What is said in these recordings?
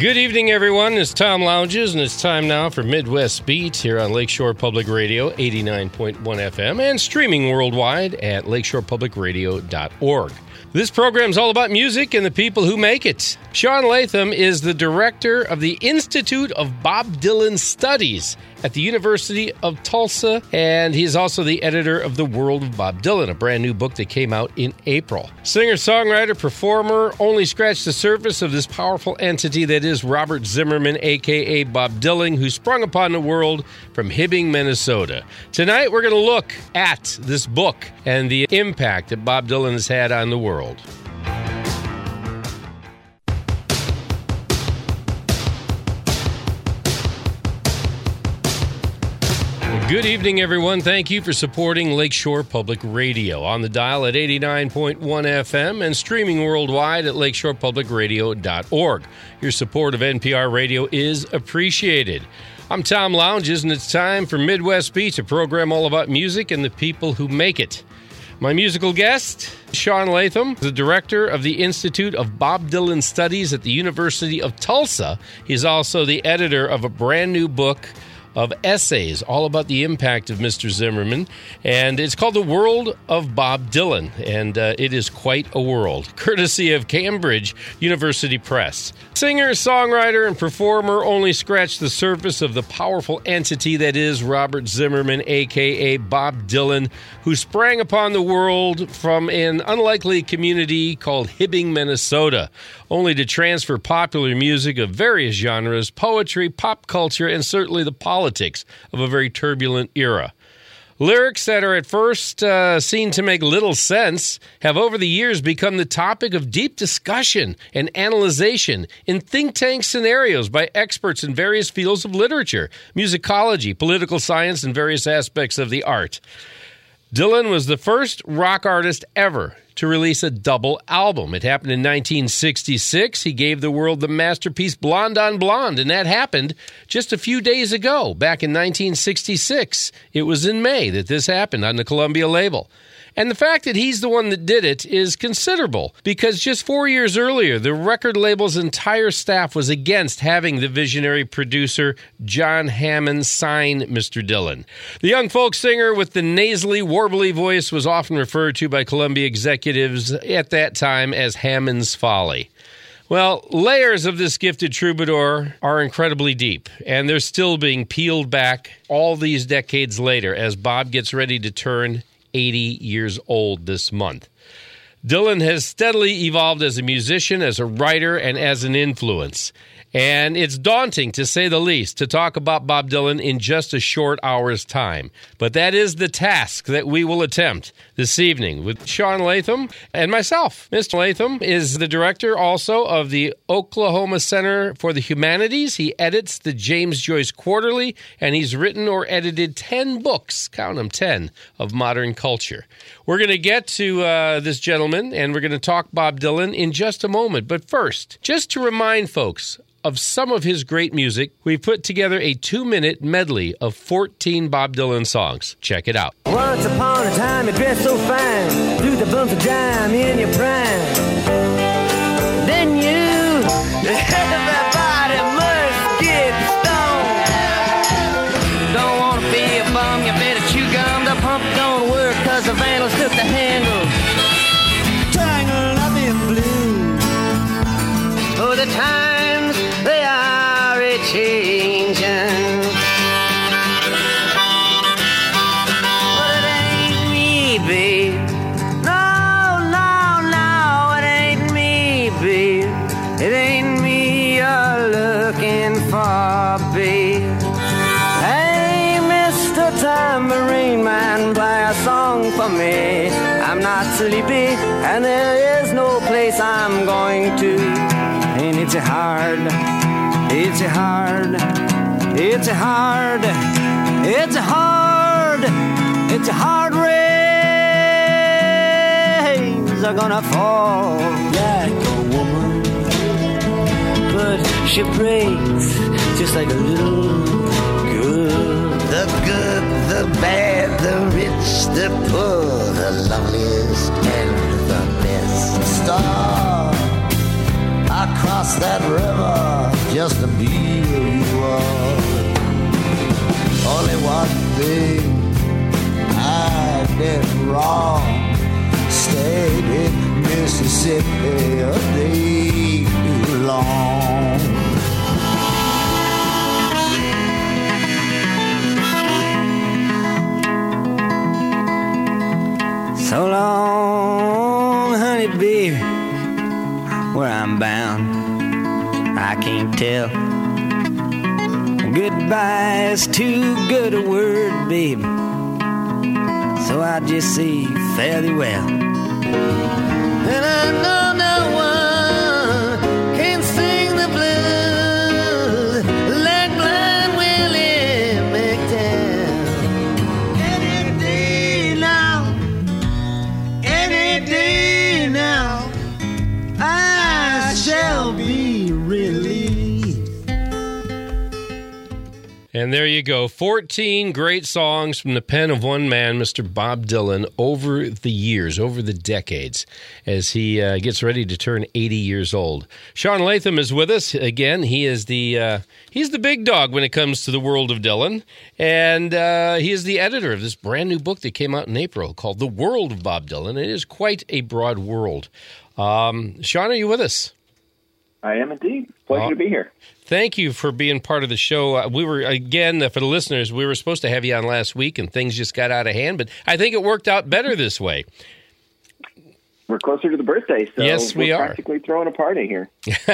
Good evening, everyone. It's Tom Lounges, and it's time now for Midwest Beat here on Lakeshore Public Radio, 89.1 FM, and streaming worldwide at lakeshorepublicradio.org. This program is all about music and the people who make it. Sean Latham is the director of the Institute of Bob Dylan Studies at the University of Tulsa, and he is also the editor of The World of Bob Dylan, a brand new book that came out in April. Singer, songwriter, performer, only scratched the surface of this powerful entity that is Robert Zimmerman, a.k.a. Bob Dylan, who sprung upon the world from Hibbing, Minnesota. Tonight, we're going to look at this book and the impact that Bob Dylan has had on the world. Good evening, everyone. Thank you for supporting Lakeshore Public Radio on the dial at 89.1 FM and streaming worldwide at lakeshorepublicradio.org. Your support of NPR Radio is appreciated. I'm Tom Lounges, and it's time for Midwest Beat, a program all about music and the people who make it. My musical guest, Sean Latham, the director of the Institute of Bob Dylan Studies at the University of Tulsa. He's also the editor of a brand new book of essays all about the impact of Mr. Zimmerman, and it's called The World of Bob Dylan, and it is quite a world, courtesy of Cambridge University Press. Singer, songwriter, and performer only scratched the surface of the powerful entity that is Robert Zimmerman, a.k.a. Bob Dylan, who sprang upon the world from an unlikely community called Hibbing, Minnesota, only to transfer popular music of various genres, poetry, pop culture, and certainly the politics of a very turbulent era. Lyrics that are at first seen to make little sense have over the years become the topic of deep discussion and analyzation in think tank scenarios by experts in various fields of literature, musicology, political science, and various aspects of the art. Dylan was the first rock artist ever to release a double album. It happened in 1966. He gave the world the masterpiece Blonde on Blonde, and that happened just a few days ago, back in 1966. It was in May that this happened on the Columbia label. And the fact that he's the one that did it is considerable, because just 4 years earlier, the record label's entire staff was against having the visionary producer John Hammond sign Mr. Dylan. The young folk singer with the nasally, warbly voice was often referred to by Columbia executives at that time as Hammond's Folly. Well, layers of this gifted troubadour are incredibly deep, and they're still being peeled back all these decades later as Bob gets ready to turn 80 years old this month. Dylan has steadily evolved as a musician, as a writer, and as an influence. And it's daunting, to say the least, to talk about Bob Dylan in just a short hour's time. But that is the task that we will attempt this evening with Sean Latham and myself. Mr. Latham is the director also of the Oklahoma Center for the Humanities. He edits the James Joyce Quarterly, and he's written or edited 10 books, count them, 10, of modern culture. We're going to get to this gentleman, and we're going to talk Bob Dylan in just a moment. But first, just to remind folks of some of his great music, we put together a 2-minute medley of 14 Bob Dylan songs. Check it out. Once upon a time you dressed so fine, threw the bumps of dime in your prime. Then you, everybody must get stoned. Don't want to be a bum, you better chew gum. The pump don't work cause the vandals took the handle. Triangle nothing blue. Oh, the times they are a-changin'. But it ain't me, babe. No, no, no, it ain't me, babe. It ain't me you're looking for, babe. Hey, Mr. Tambourine Man, play a song for me. I'm not sleepy, and there is no place I'm going to. And it's a hard, it's a hard, it's a hard, it's a hard, it's a hard rains are gonna fall like a woman, but she breaks just like a little girl. The good, the bad, the rich, the poor, the loveliest and the best star. across that river just to be where you are. Only one thing I did wrong, stayed in Mississippi a day too long. So long, honey, baby, where I'm bound, I can't tell. Goodbye is too good a word, baby, so I just say fare thee well. And I know no one can sing the blues like blind Willie McDowell. Any day now, I shall be relieved. And there you go. 14 great songs from the pen of one man, Mr. Bob Dylan, over the years, over the decades, as he gets ready to turn 80 years old. Sean Latham is with us. Again, he is he's the big dog when it comes to the world of Dylan. And he is the editor of this brand new book that came out in April called The World of Bob Dylan. It is quite a broad world. Sean, are you with us? I am indeed. Pleasure to be here. Thank you for being part of the show. We were, again, for the listeners, we were supposed to have you on last week, and things just got out of hand, but I think it worked out better this way. We're closer to the birthday, so yes, we are practically throwing a party here.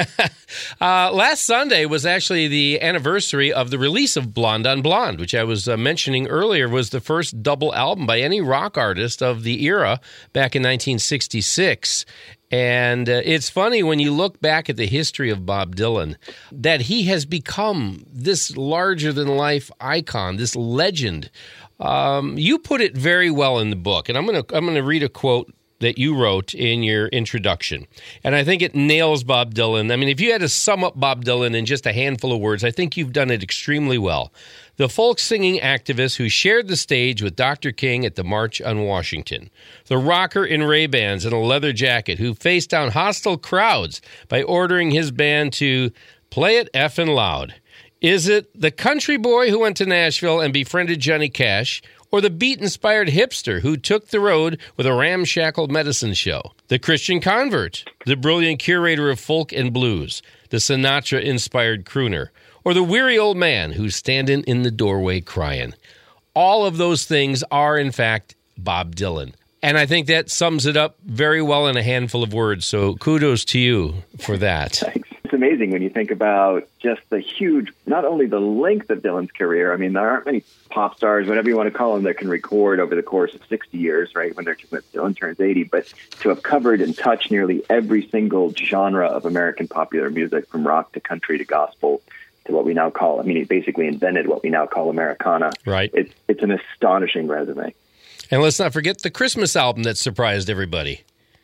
Last Sunday was actually the anniversary of the release of Blonde on Blonde, which I was mentioning earlier was the first double album by any rock artist of the era back in 1966. And it's funny when you look back at the history of Bob Dylan that he has become this larger-than-life icon, this legend. You put it very well in the book, and I'm going to read a quote that you wrote in your introduction. And I think it nails Bob Dylan. I mean, if you had to sum up Bob Dylan in just a handful of words, I think you've done it extremely well. The folk singing activist who shared the stage with Dr. King at the March on Washington. The rocker in Ray-Bans and a leather jacket who faced down hostile crowds by ordering his band to play it effing loud. Is it the country boy who went to Nashville and befriended Johnny Cash, or the beat-inspired hipster who took the road with a ramshackle medicine show? The Christian convert, the brilliant curator of folk and blues, the Sinatra-inspired crooner, or the weary old man who's standing in the doorway crying. All of those things are, in fact, Bob Dylan. And I think that sums it up very well in a handful of words, so kudos to you for that. Thanks. It's amazing when you think about just the huge, not only the length of Dylan's career. I mean, there aren't many pop stars, whatever you want to call them, that can record over the course of 60 years, right, when Dylan turns 80. But to have covered and touched nearly every single genre of American popular music, from rock to country to gospel to what we now call, I mean, he basically invented what we now call Americana. Right. It's an astonishing resume. And let's not forget the Christmas album that surprised everybody.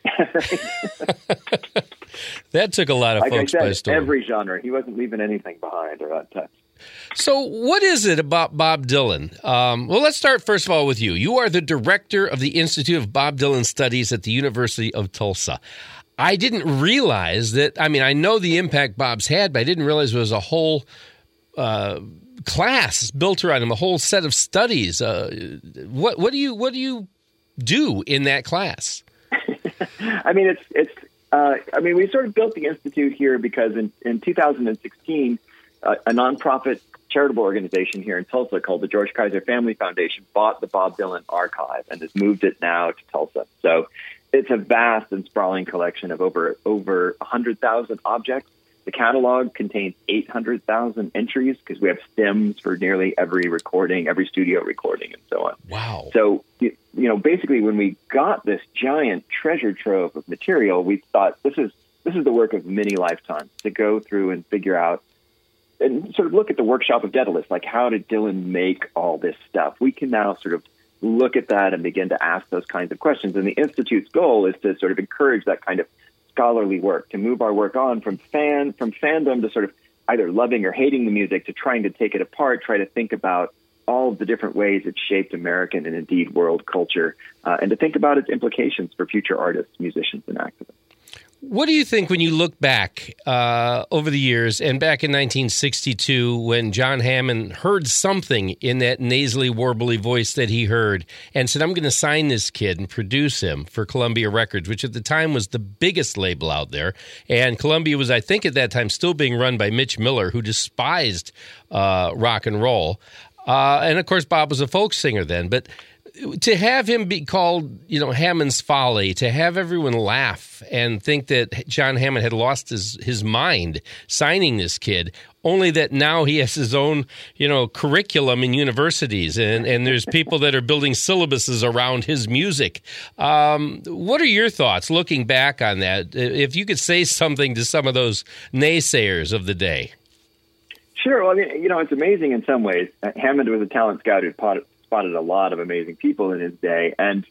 That took a lot of folks by storm. Every genre. He wasn't leaving anything behind or untouched. So what is it about Bob Dylan? Well, let's start first of all with you. You are the director of the Institute of Bob Dylan Studies at the University of Tulsa. I didn't realize that, I mean, I know the impact Bob's had, but I didn't realize there was a whole class built around him, a whole set of studies. What do you do in that class? I mean, we sort of built the Institute here because in 2016, a nonprofit charitable organization here in Tulsa called the George Kaiser Family Foundation bought the Bob Dylan archive and has moved it now to Tulsa. So it's a vast and sprawling collection of over 100,000 objects. The catalog contains 800,000 entries because we have stems for nearly every recording, every studio recording, and so on. Wow. So, basically when we got this giant treasure trove of material, we thought this is the work of many lifetimes to go through and figure out and sort of look at the workshop of Daedalus, like how did Dylan make all this stuff? We can now sort of look at that and begin to ask those kinds of questions. And the Institute's goal is to sort of encourage that kind of scholarly work, to move our work on from fandom to sort of either loving or hating the music, to trying to take it apart, try to think about all of the different ways it shaped American and indeed world culture, and to think about its implications for future artists, musicians, and activists. What do you think when you look back over the years and back in 1962 when John Hammond heard something in that nasally, warbly voice that he heard and said, I'm going to sign this kid and produce him for Columbia Records, which at the time was the biggest label out there. And Columbia was, I think at that time, still being run by Mitch Miller, who despised rock and roll. And, of course, Bob was a folk singer then. But to have him be called, Hammond's Folly, to have everyone laugh and think that John Hammond had lost his mind signing this kid, only that now he has his own, curriculum in universities, and there's people that are building syllabuses around his music. What are your thoughts looking back on that? If you could say something to some of those naysayers of the day. Sure. Well, I mean, it's amazing in some ways. Hammond was a talent scout who spotted a lot of amazing people in his day, and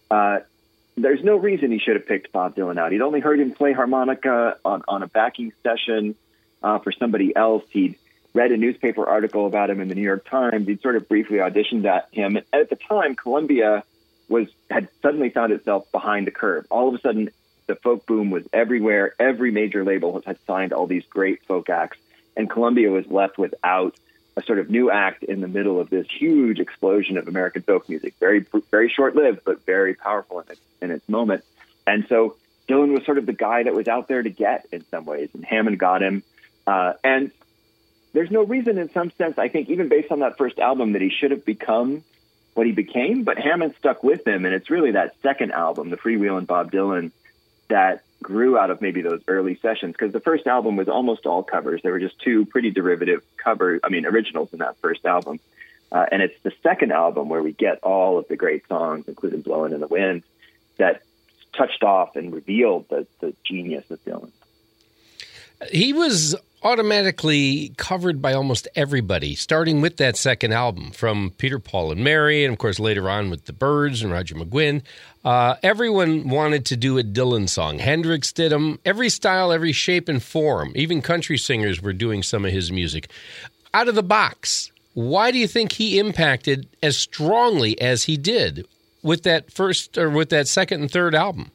there's no reason he should have picked Bob Dylan out. He'd only heard him play harmonica on a backing session for somebody else. He'd read a newspaper article about him in the New York Times. He'd sort of briefly auditioned at him. And at the time, Columbia had suddenly found itself behind the curve. All of a sudden, the folk boom was everywhere. Every major label had signed all these great folk acts, and Columbia was left without a sort of new act in the middle of this huge explosion of American folk music, very, very short-lived, but very powerful in its moment. And so Dylan was sort of the guy that was out there to get in some ways, and Hammond got him. And there's no reason in some sense, I think, even based on that first album, that he should have become what he became, but Hammond stuck with him, and it's really that second album, The Freewheelin' Bob Dylan, that grew out of maybe those early sessions, because the first album was almost all covers. There were just two pretty derivative originals in that first album. And it's the second album where we get all of the great songs, including Blowin' in the Wind, that touched off and revealed the genius of Dylan. He was automatically covered by almost everybody, starting with that second album, from Peter, Paul, and Mary, and of course later on with the Byrds and Roger McGuinn. Everyone wanted to do a Dylan song. Hendrix did them. Every style, every shape and form. Even country singers were doing some of his music. Out of the box, why do you think he impacted as strongly as he did with that second and third album?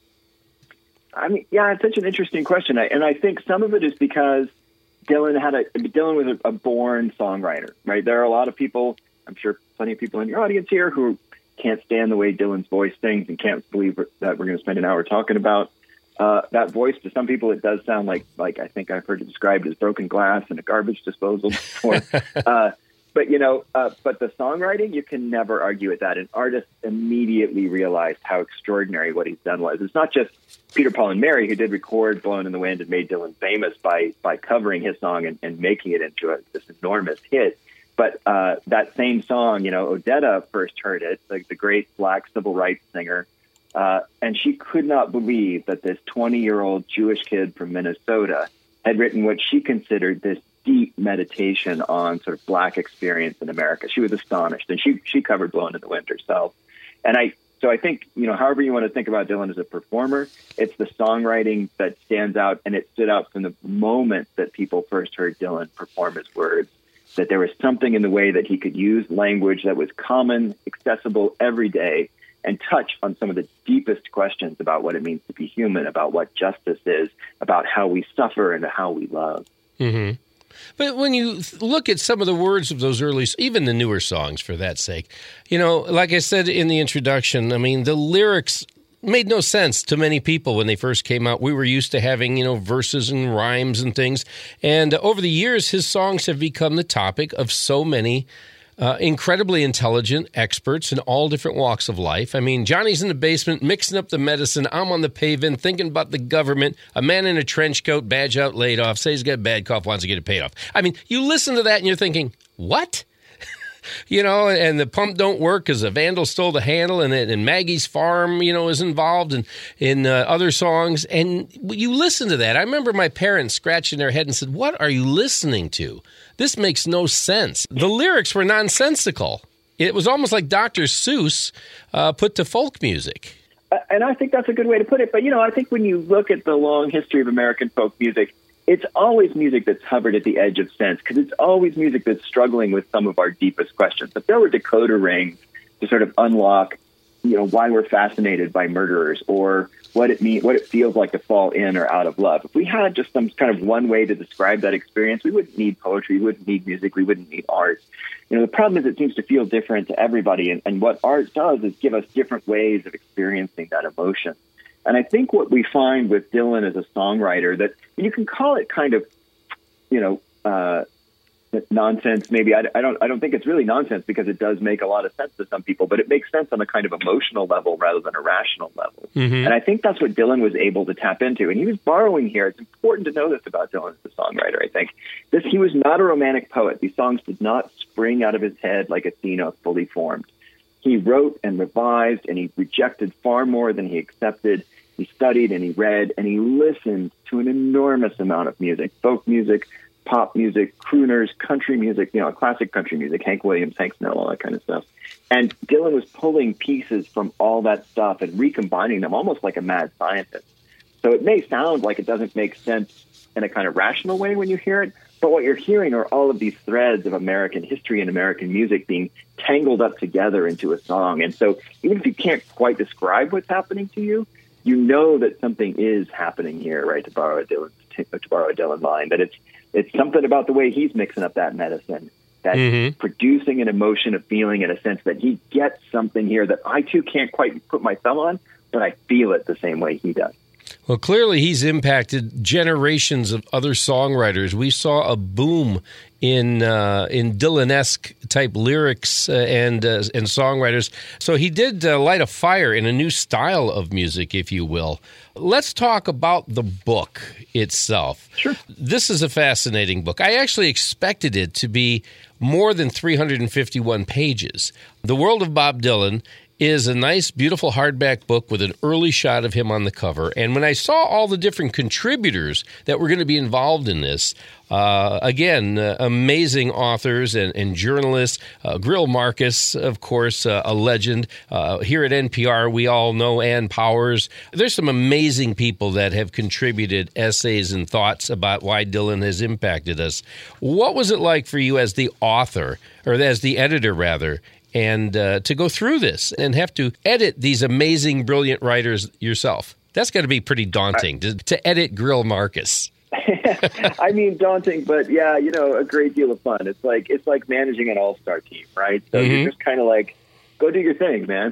I mean, yeah, it's such an interesting question. And I think some of it is because Dylan was a born songwriter, right? There are a lot of people, I'm sure plenty of people in your audience here, who can't stand the way Dylan's voice sings and can't believe that we're going to spend an hour talking about that voice. To some people, it does sound like I think I've heard it described as broken glass and a garbage disposal before. But the songwriting, you can never argue with that. And artists immediately realized how extraordinary what he's done was. It's not just Peter, Paul, and Mary who did record Blowin' in the Wind and made Dylan famous by covering his song and making it into this enormous hit. But that same song, Odetta first heard it, like the great black civil rights singer, and she could not believe that this 20-year-old Jewish kid from Minnesota had written what she considered this deep meditation on sort of black experience in America. She was astonished, and she covered Blowin' in the Wind herself. And I think, however you want to think about Dylan as a performer, it's the songwriting that stands out, and it stood out from the moment that people first heard Dylan perform his words, that there was something in the way that he could use language that was common, accessible every day, and touch on some of the deepest questions about what it means to be human, about what justice is, about how we suffer and how we love. Mm-hmm. But when you look at some of the words of those early, even the newer songs for that sake, like I said in the introduction, I mean, the lyrics made no sense to many people when they first came out. We were used to having, verses and rhymes and things. And over the years, his songs have become the topic of so many incredibly intelligent experts in all different walks of life. I mean, Johnny's in the basement mixing up the medicine. I'm on the pavement thinking about the government. A man in a trench coat, badge out, laid off, says he's got a bad cough, wants to get it paid off. I mean, you listen to that and you're thinking, what? And the pump don't work because a vandal stole the handle, and Maggie's farm, is involved in other songs. And you listen to that. I remember my parents scratching their head and said, what are you listening to? This makes no sense. The lyrics were nonsensical. It was almost like Dr. Seuss put to folk music. And I think that's a good way to put it. But, I think when you look at the long history of American folk music, it's always music that's hovered at the edge of sense, because it's always music that's struggling with some of our deepest questions. If there were decoder rings to sort of unlock why we're fascinated by murderers, or what it feels like to fall in or out of love. If we had just some kind of one way to describe that experience, we wouldn't need poetry, we wouldn't need music, we wouldn't need art. The problem is it seems to feel different to everybody, and what art does is give us different ways of experiencing that emotion. And I think what we find with Dylan as a songwriter, that you can call it kind of, nonsense. Maybe I don't think it's really nonsense, because it does make a lot of sense to some people, but it makes sense on a kind of emotional level rather than a rational level. Mm-hmm. And I think that's what Dylan was able to tap into. And he was borrowing here. It's important to know this about Dylan as a songwriter, I think. He was not a romantic poet. These songs did not spring out of his head like Athena fully formed. He wrote and revised, and he rejected far more than he accepted. He studied and he read and he listened to an enormous amount of music, folk music, pop music, crooners, country music, classic country music, Hank Williams, Hank Snow, all that kind of stuff. And Dylan was pulling pieces from all that stuff and recombining them almost like a mad scientist. So it may sound like it doesn't make sense in a kind of rational way when you hear it, but what you're hearing are all of these threads of American history and American music being tangled up together into a song. And so even if you can't quite describe what's happening to you, you know that something is happening here, right? To borrow a Dylan line, that it's something about the way he's mixing up that medicine, that's producing an emotion, a feeling, and a sense that he gets something here that I too can't quite put my thumb on, but I feel it the same way he does. Well, clearly he's impacted generations of other songwriters. We saw a boom in Dylan-esque type lyrics and songwriters. So he did light a fire in a new style of music, if you will. Let's talk about the book itself. Sure. This is a fascinating book. I actually expected it to be more than 351 pages. The World of Bob Dylan is a nice, beautiful hardback book with an early shot of him on the cover. And when I saw all the different contributors that were going to be involved in this, amazing authors and journalists, Grill Marcus, of course, a legend. Here at NPR, we all know Ann Powers. There's some amazing people that have contributed essays and thoughts about why Dylan has impacted us. What was it like for you as the author, or as the editor, rather, and to go through this and have to edit these amazing, brilliant writers yourself? That's got to be pretty daunting to edit Grill Marcus. I mean, daunting, but yeah, a great deal of fun. It's like managing an all-star team, right? So you're just kind of like, go do your thing, man.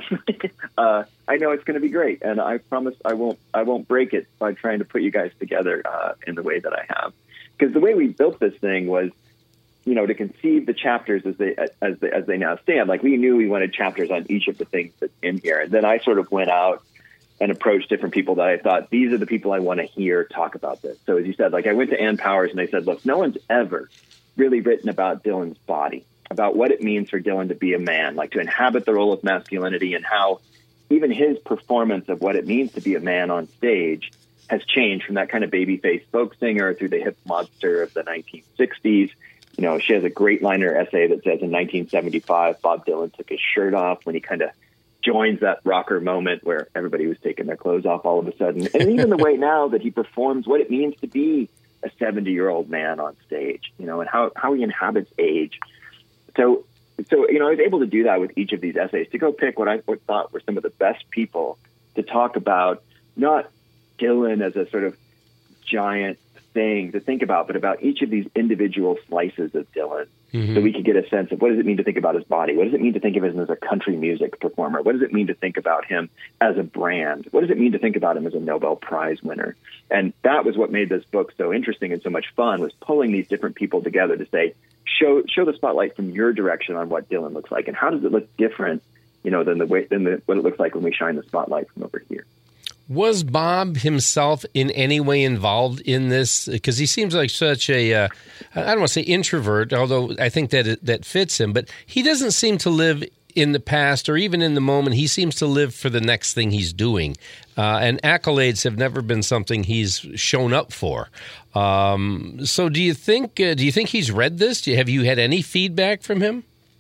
I know it's going to be great, and I promise I won't break it by trying to put you guys together in the way that I have. Because the way we built this thing was, to conceive the chapters as they now stand. Like, we knew we wanted chapters on each of the things that's in here, and then I sort of went out and approached different people that I thought, these are the people I want to hear talk about this. So as you said, like, I went to Ann Powers and I said, look, no one's ever really written about Dylan's body, about what it means for Dylan to be a man, like to inhabit the role of masculinity, and how even his performance of what it means to be a man on stage has changed from that kind of baby-faced folk singer through the hip monster of the 1960s. She has a great liner essay that says in 1975, Bob Dylan took his shirt off when he kind of joins that rocker moment where everybody was taking their clothes off all of a sudden. And even the way now that he performs what it means to be a 70-year-old man on stage, and how he inhabits age. So, I was able to do that with each of these essays, to go pick what I thought were some of the best people to talk about, not Dylan as a sort of giant thing to think about, but about each of these individual slices of Dylan, so we could get a sense of what does it mean to think about his body? What does it mean to think of him as a country music performer? What does it mean to think about him as a brand? What does it mean to think about him as a Nobel Prize winner? And that was what made this book so interesting and so much fun, was pulling these different people together to say, show the spotlight from your direction on what Dylan looks like, and how does it look different, than what it looks like when we shine the spotlight from over here. Was Bob himself in any way involved in this? Because he seems like such a, I don't want to say introvert, although I think that fits him, but he doesn't seem to live in the past or even in the moment. He seems to live for the next thing he's doing. And accolades have never been something he's shown up for. So do you think he's read this? Have you had any feedback from him?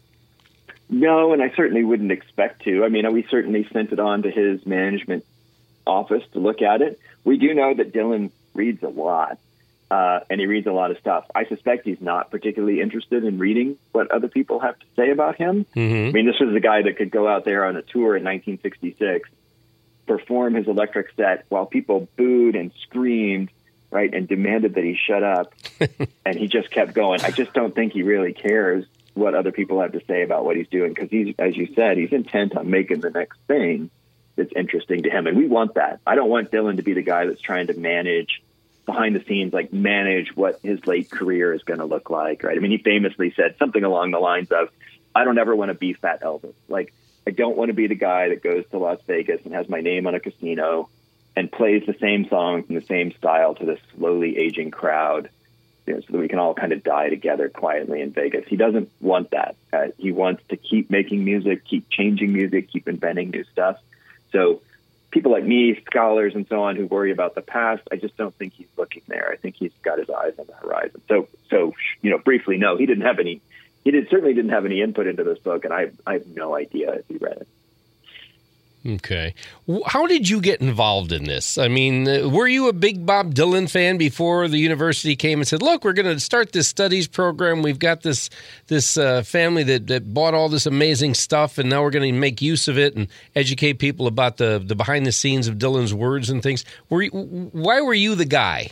No, and I certainly wouldn't expect to. I mean, we certainly sent it on to his management office to look at it. We do know that Dylan reads a lot, and he reads a lot of stuff. I suspect he's not particularly interested in reading what other people have to say about him. Mm-hmm. I mean, this was the guy that could go out there on a tour in 1966, perform his electric set while people booed and screamed, right, and demanded that he shut up, and he just kept going. I just don't think he really cares what other people have to say about what he's doing, because he's, as you said, he's intent on making the next thing that's interesting to him, and we want that. I don't want Dylan to be the guy that's trying to manage behind the scenes, like manage what his late career is going to look like, right? I mean, he famously said something along the lines of, I don't ever want to be Fat Elvis. Like, I don't want to be the guy that goes to Las Vegas and has my name on a casino and plays the same songs in the same style to this slowly aging crowd, you know, so that we can all kind of die together quietly in Vegas. He doesn't want that. He wants to keep making music, keep changing music, keep inventing new stuff. So people like me, scholars and so on, who worry about the past, I just don't think he's looking there. I think he's got his eyes on the horizon. So you know, briefly, no, he certainly didn't have any input into this book, and I have no idea if he read it. Okay. How did you get involved in this? I mean, were you a big Bob Dylan fan before the university came and said, look, we're going to start this studies program. We've got this family that bought all this amazing stuff, and now we're going to make use of it and educate people about the behind the scenes of Dylan's words and things. Why were you the guy?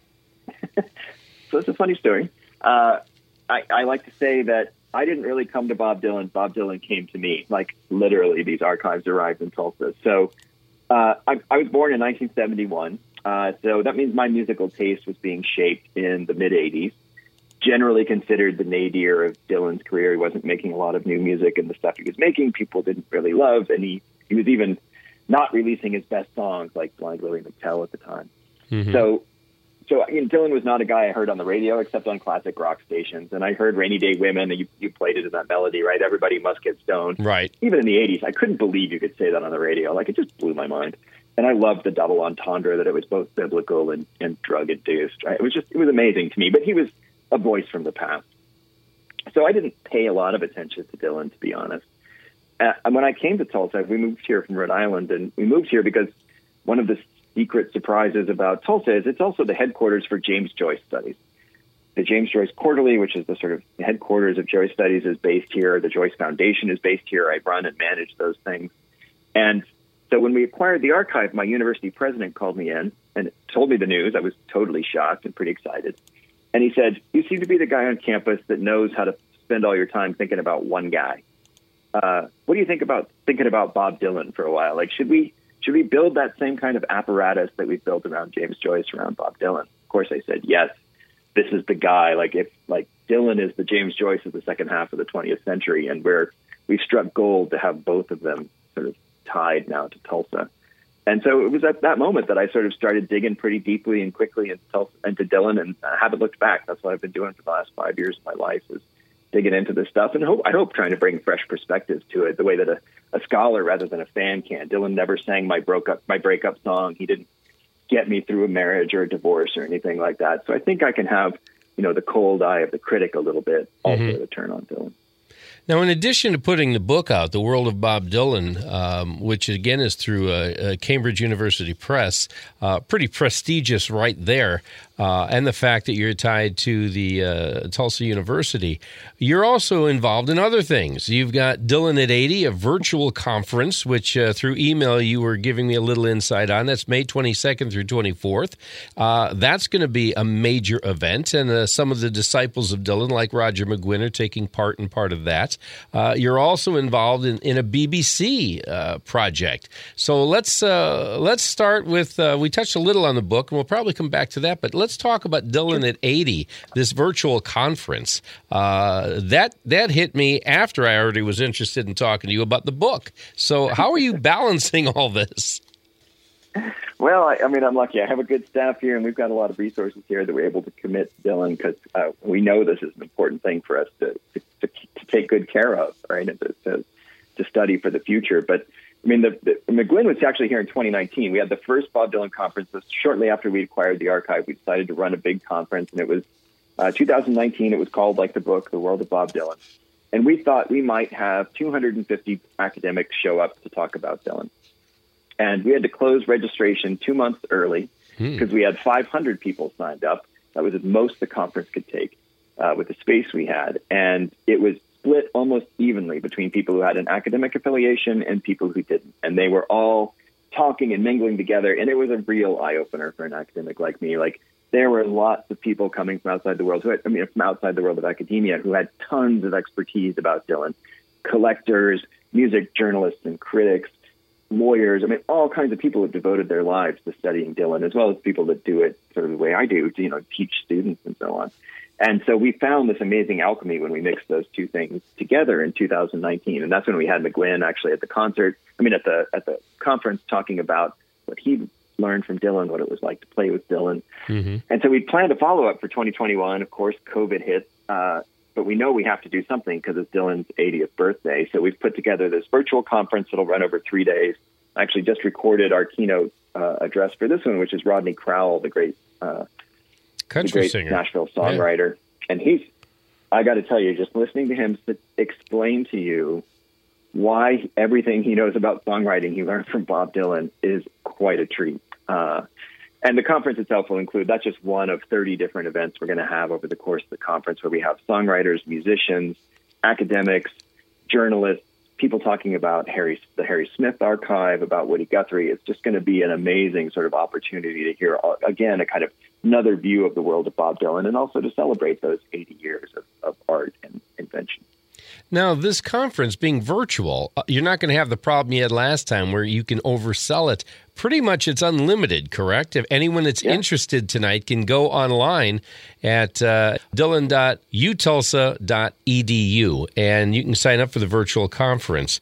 So it's a funny story. I like to say that I didn't really come to Bob Dylan. Bob Dylan came to me. Like, literally, these archives arrived in Tulsa. So I was born in 1971. So that means my musical taste was being shaped in the mid-'80s. Generally considered the nadir of Dylan's career. He wasn't making a lot of new music, and the stuff he was making, people didn't really love. And he was even not releasing his best songs, like Blind Willie McTell at the time. Mm-hmm. So I mean, Dylan was not a guy I heard on the radio except on classic rock stations. And I heard Rainy Day Women, and you played it in that melody, right? Everybody Must Get Stoned. Right. Even in the 80s, I couldn't believe you could say that on the radio. Like, it just blew my mind. And I loved the double entendre that it was both biblical and drug-induced. Right? It was amazing to me. But he was a voice from the past. So I didn't pay a lot of attention to Dylan, to be honest. When I came to Tulsa, we moved here from Rhode Island, and we moved here because one of the secret surprises about Tulsa is it's also the headquarters for James Joyce Studies. The James Joyce Quarterly, which is the sort of headquarters of Joyce Studies, is based here. The Joyce Foundation is based here. I run and manage those things. And so when we acquired the archive, my university president called me in and told me the news. I was totally shocked and pretty excited. And he said, you seem to be the guy on campus that knows how to spend all your time thinking about one guy. What do you think about thinking about Bob Dylan for a while? Like, should we build that same kind of apparatus that we built around James Joyce around Bob Dylan? Of course, I said, yes, this is the guy. Like, if Dylan is the James Joyce of the second half of the 20th century, and we've struck gold to have both of them sort of tied now to Tulsa. And so it was at that moment that I sort of started digging pretty deeply and quickly into Dylan, and I haven't looked back. That's what I've been doing for the last 5 years of my life, is digging into this stuff, and I hope trying to bring fresh perspectives to it, the way that a scholar rather than a fan can. Dylan never sang my breakup song. He didn't get me through a marriage or a divorce or anything like that. So I think I can have, the cold eye of the critic a little bit also to turn on Dylan. Now, in addition to putting the book out, The World of Bob Dylan, which again is through Cambridge University Press, pretty prestigious right there, and the fact that you're tied to the Tulsa University, you're also involved in other things. You've got Dylan at 80, a virtual conference, which through email you were giving me a little insight on. That's May 22nd through 24th. That's going to be a major event, and some of the disciples of Dylan, like Roger McGuinn, are taking part in part of that. You're also involved in a BBC project. So let's start with, we touched a little on the book, and we'll probably come back to that, but let's talk about Dylan at 80, this virtual conference. That hit me after I already was interested in talking to you about the book. So how are you balancing all this? Well, I mean, I'm lucky. I have a good staff here, and we've got a lot of resources here that we're able to commit to Dylan, because we know this is an important thing for us to take good care of, right, and to study for the future. But I mean, the McGuinn was actually here in 2019. We had the first Bob Dylan conference. Shortly after we acquired the archive, we decided to run a big conference, and it was 2019. It was called, like the book, The World of Bob Dylan. And we thought we might have 250 academics show up to talk about Dylan. And we had to close registration 2 months early because we had 500 people signed up. That was as most the conference could take with the space we had. And it was split almost evenly between people who had an academic affiliation and people who didn't. And they were all talking and mingling together. And it was a real eye-opener for an academic like me. Like, there were lots of people coming from outside the world, from outside the world of academia, who had tons of expertise about Dylan. Collectors, music journalists and critics, lawyers, all kinds of people have devoted their lives to studying Dylan, as well as people that do it sort of the way I do, to, teach students and so on. And so we found this amazing alchemy when we mixed those two things together in 2019. And that's when we had McGuinn actually at the conference talking about what he learned from Dylan, what it was like to play with Dylan. Mm-hmm. And so we planned a follow-up for 2021. Of course, COVID hit, but we know we have to do something because it's Dylan's 80th birthday. So we've put together this virtual conference that'll run over 3 days. I actually just recorded our keynote address for this one, which is Rodney Crowell, the great country singer, Nashville songwriter. Yeah. And I got to tell you, just listening to him explain to you why everything he knows about songwriting he learned from Bob Dylan is quite a treat. And the conference itself will include, that's just one of 30 different events we're going to have over the course of the conference, where we have songwriters, musicians, academics, journalists, people talking about the Harry Smith archive, about Woody Guthrie. It's just going to be an amazing sort of opportunity to hear, again, a kind of another view of the world of Bob Dylan, and also to celebrate those 80 years of art and invention. Now, this conference being virtual, you're not going to have the problem you had last time where you can oversell it. Pretty much it's unlimited, correct? If anyone that's interested tonight can go online at dylan.utulsa.edu, and you can sign up for the virtual conference.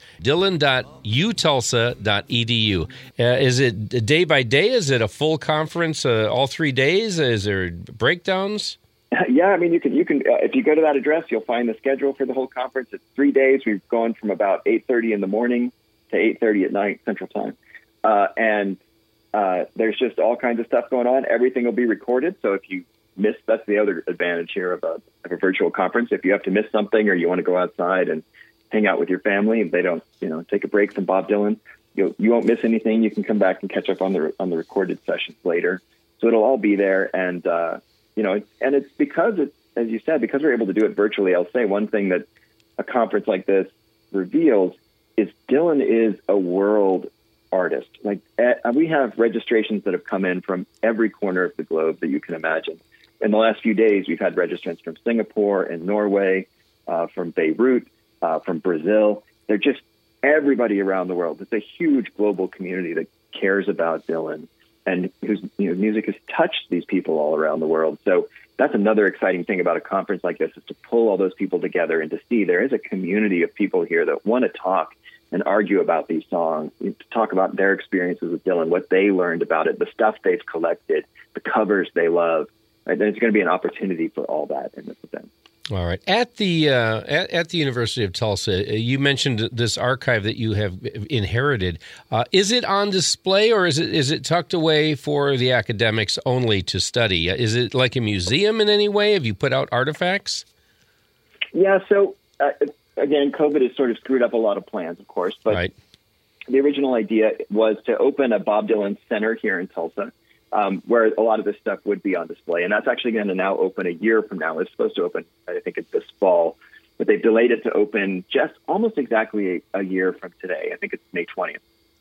dylan.utulsa.edu. Is it day by day? Is it a full conference all 3 days? Is there breakdowns? Yeah, you can. If you go to that address, you'll find the schedule for the whole conference. It's 3 days. We've gone from about 8:30 in the morning to 8:30 at night Central Time, and there's just all kinds of stuff going on. Everything will be recorded, so if you miss, that's the other advantage here of a virtual conference. If you have to miss something, or you want to go outside and hang out with your family, and they don't, take a break from Bob Dylan, you won't miss anything. You can come back and catch up on the recorded sessions later. So it'll all be there, and and it's because as you said, because we're able to do it virtually. I'll say one thing that a conference like this reveals is Dylan is a world artist. Like, we have registrations that have come in from every corner of the globe that you can imagine. In the last few days, we've had registrants from Singapore and Norway, from Beirut, from Brazil. They're just everybody around the world. It's a huge global community that cares about Dylan, and whose music has touched these people all around the world. So that's another exciting thing about a conference like this, is to pull all those people together and to see there is a community of people here that want to talk and argue about these songs, to talk about their experiences with Dylan, what they learned about it, the stuff they've collected, the covers they love. Right? There's going to be an opportunity for all that in this event. All right. At the University of Tulsa, you mentioned this archive that you have inherited. Is it on display, or is it tucked away for the academics only to study? Is it like a museum in any way? Have you put out artifacts? Yeah. So again, COVID has sort of screwed up a lot of plans, of course. But right. The original idea was to open a Bob Dylan Center here in Tulsa, where a lot of this stuff would be on display. And that's actually going to now open a year from now. It's supposed to open, I think, it's this fall. But they've delayed it to open just almost exactly a year from today. I think it's May 20th.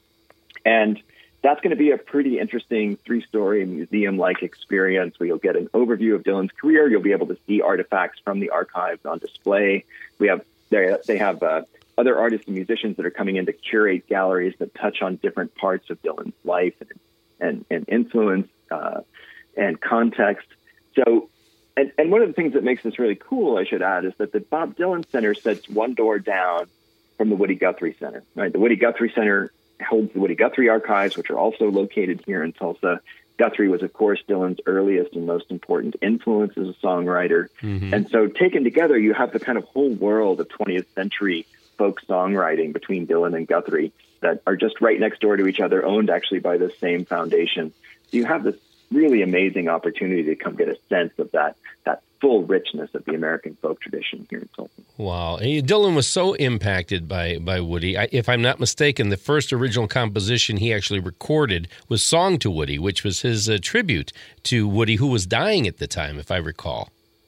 And that's going to be a pretty interesting 3-story museum-like experience where you'll get an overview of Dylan's career. You'll be able to see artifacts from the archives on display. They have other artists and musicians that are coming in to curate galleries that touch on different parts of Dylan's life and influence and context. So, and one of the things that makes this really cool, I should add, is that the Bob Dylan Center sits one door down from the Woody Guthrie Center. Right, the Woody Guthrie Center holds the Woody Guthrie archives, which are also located here in Tulsa. Guthrie was, of course, Dylan's earliest and most important influence as a songwriter. Mm-hmm. And so taken together, you have the kind of whole world of 20th century folk songwriting between Dylan and Guthrie that are just right next door to each other, owned actually by the same foundation. So you have this really amazing opportunity to come get a sense of that full richness of the American folk tradition here in Tulsa. Wow. And Dylan was so impacted by Woody. If I'm not mistaken, the first original composition he actually recorded was Song to Woody, which was his tribute to Woody, who was dying at the time, if I recall.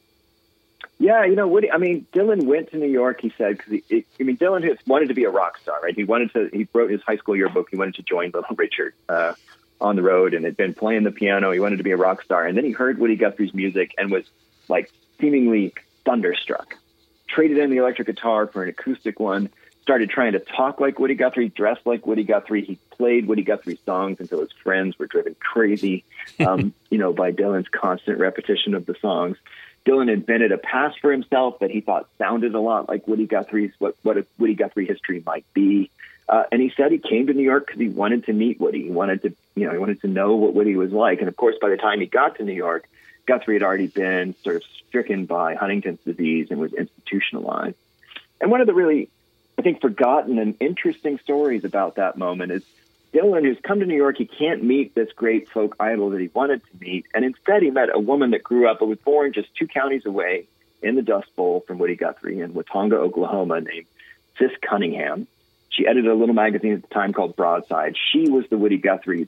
Yeah, Woody, Dylan went to New York, he said, because Dylan has wanted to be a rock star, right? He wrote his high school yearbook, he wanted to join Little Richard on the road and had been playing the piano. He wanted to be a rock star. And then he heard Woody Guthrie's music and was like seemingly thunderstruck. Traded in the electric guitar for an acoustic one, started trying to talk like Woody Guthrie, dress like Woody Guthrie. He played Woody Guthrie songs until his friends were driven crazy, by Dylan's constant repetition of the songs. Dylan invented a past for himself that he thought sounded a lot like Woody Guthrie's, what a Woody Guthrie history might be. And he said he came to New York because he wanted to meet Woody. He wanted to know what Woody was like. And of course, by the time he got to New York, Guthrie had already been sort of stricken by Huntington's disease and was institutionalized. And one of the really, I think, forgotten and interesting stories about that moment is Dylan, who's come to New York, he can't meet this great folk idol that he wanted to meet. And instead, he met a woman that grew up but was born just 2 counties away in the Dust Bowl from Woody Guthrie in Watonga, Oklahoma, named Sis Cunningham. She edited a little magazine at the time called Broadside. She was the Woody Guthrie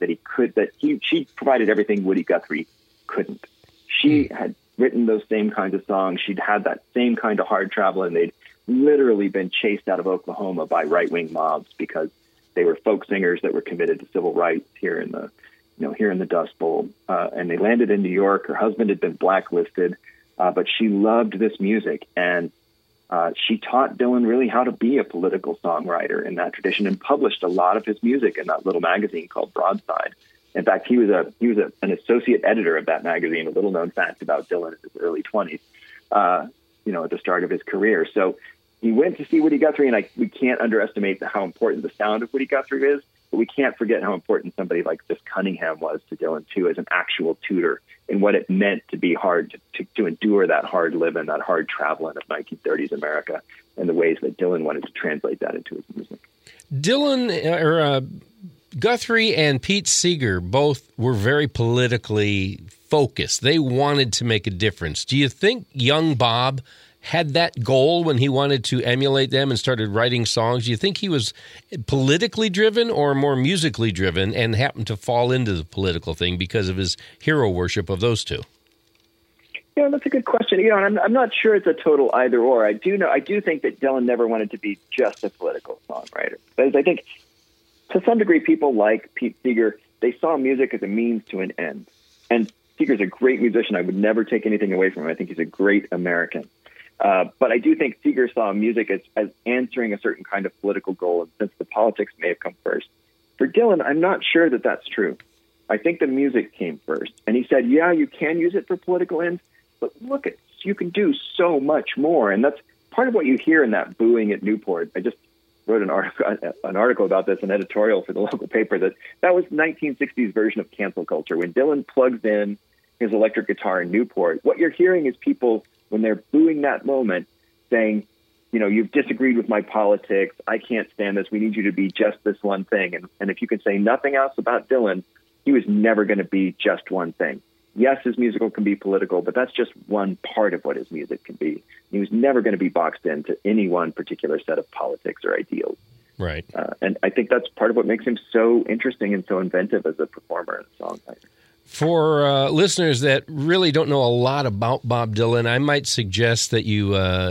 she provided everything Woody Guthrie couldn't. She had written those same kinds of songs. She'd had that same kind of hard travel, and they'd literally been chased out of Oklahoma by right-wing mobs because they were folk singers that were committed to civil rights here in the Dust Bowl. And they landed in New York. Her husband had been blacklisted, but she loved this music. And she taught Dylan really how to be a political songwriter in that tradition and published a lot of his music in that little magazine called Broadside. In fact, he was an associate editor of that magazine, a little known fact about Dylan in his early 20s, at the start of his career. So he went to see Woody Guthrie, and we can't underestimate how important the sound of Woody Guthrie is, but we can't forget how important somebody like Sis Cunningham was to Dylan, too, as an actual tutor and what it meant to be hard, to endure that hard living, that hard traveling of 1930s America, and the ways that Dylan wanted to translate that into his music. Guthrie and Pete Seeger both were very politically focused. They wanted to make a difference. Do you think young Bob had that goal when he wanted to emulate them and started writing songs? Do you think he was politically driven or more musically driven and happened to fall into the political thing because of his hero worship of those two? Yeah, that's a good question. I'm not sure it's a total either or. I do think that Dylan never wanted to be just a political songwriter. But I think to some degree, people like Pete Seeger, they saw music as a means to an end. And Seeger's a great musician. I would never take anything away from him. I think he's a great American. But I do think Seeger saw music as answering a certain kind of political goal, and since the politics may have come first. For Dylan, I'm not sure that that's true. I think the music came first. And he said, yeah, you can use it for political ends, but look, you can do so much more. And that's part of what you hear in that booing at Newport. I just wrote an article about this, an editorial for the local paper, that was 1960s version of cancel culture. When Dylan plugs in his electric guitar in Newport, what you're hearing is people, when they're booing that moment, saying, you've disagreed with my politics. I can't stand this. We need you to be just this one thing. And if you can say nothing else about Dylan, he was never going to be just one thing. Yes, his musical can be political, but that's just one part of what his music can be. He was never going to be boxed into any one particular set of politics or ideals. Right. And I think that's part of what makes him so interesting and so inventive as a performer and a songwriter. For listeners that really don't know a lot about Bob Dylan, I might suggest that you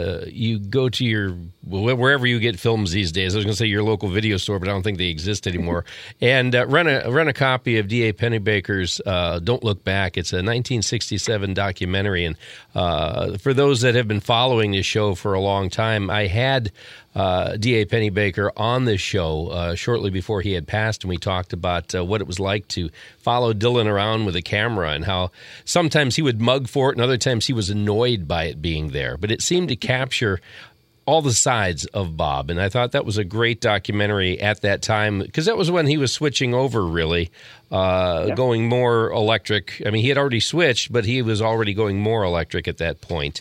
go to wherever you get films these days. I was going to say your local video store, but I don't think they exist anymore. And rent a copy of D.A. Pennebaker's "Don't Look Back." It's a 1967 documentary, and for those that have been following this show for a long time, I had D.A. Pennebaker on this show shortly before he had passed, and we talked about what it was like to follow Dylan around with a camera and how sometimes he would mug for it and other times he was annoyed by it being there. But it seemed to capture all the sides of Bob, and I thought that was a great documentary at that time because that was when he was switching over, really, going more electric. I mean, he had already switched, but he was already going more electric at that point.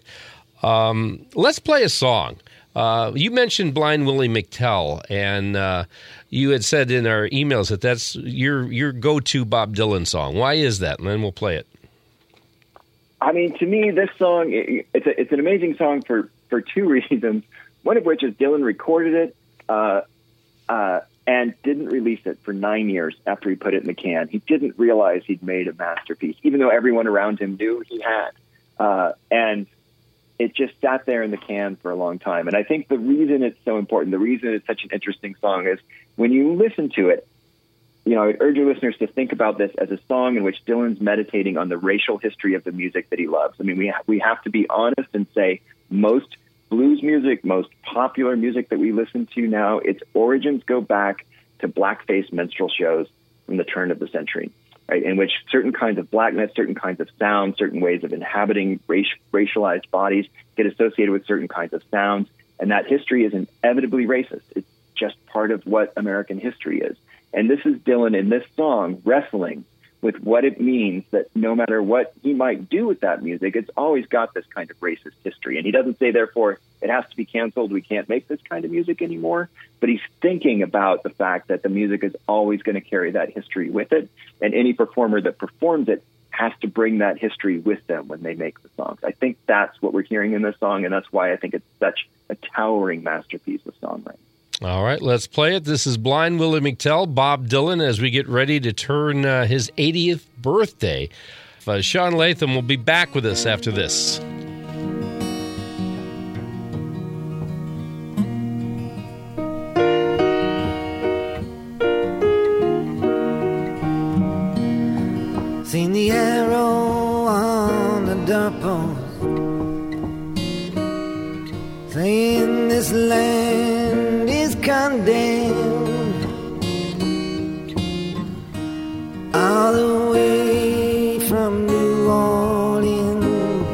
Let's play a song. You mentioned Blind Willie McTell, and you had said in our emails that that's your go-to Bob Dylan song. Why is that? And then we'll play it. I mean, to me, this song, it's an amazing song for two reasons. One of which is Dylan recorded it and didn't release it for 9 years after he put it in the can. He didn't realize he'd made a masterpiece, even though everyone around him knew he had. And it just sat there in the can for a long time. And I think the reason it's so important, the reason it's such an interesting song is when you listen to it, you know, I urge your listeners to think about this as a song in which Dylan's meditating on the racial history of the music that he loves. I mean, we have to be honest and say most blues music, most popular music that we listen to now, its origins go back to blackface minstrel shows from the turn of the century, right? In which certain kinds of blackness, certain kinds of sounds, certain ways of inhabiting racialized bodies get associated with certain kinds of sounds. And that history is inevitably racist. It's just part of what American history is. And this is Dylan in this song wrestling with what it means that no matter what he might do with that music, it's always got this kind of racist history. And he doesn't say, therefore, it has to be canceled. We can't make this kind of music anymore. But he's thinking about the fact that the music is always going to carry that history with it. And any performer that performs it has to bring that history with them when they make the songs. I think that's what we're hearing in this song. And that's why I think it's such a towering masterpiece of songwriting. All right, let's play it. This is Blind Willie McTell, Bob Dylan, as we get ready to turn his 80th birthday. Sean Latham will be back with us after this. Seen the arrow on the doorpost saying this land is condemned, all the way from New Orleans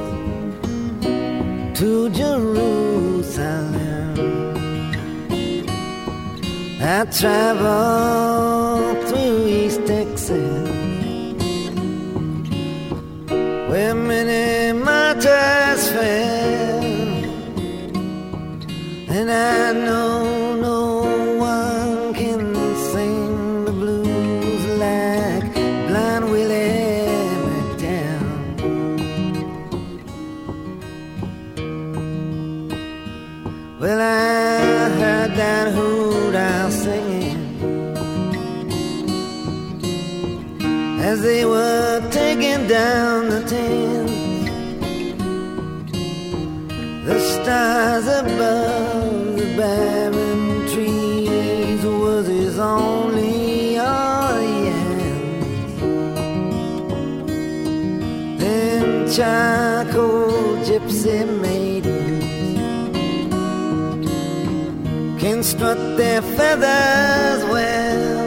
to Jerusalem. I traveled through East Texas, where many martyrs fell, and I know no one can sing the blues like Blind Willie McTell. Well, I heard that hoot owl singing as they were taking down the tents. The stars above the barren trees was his only audience. Then charcoal gypsy maidens can strut their feathers well,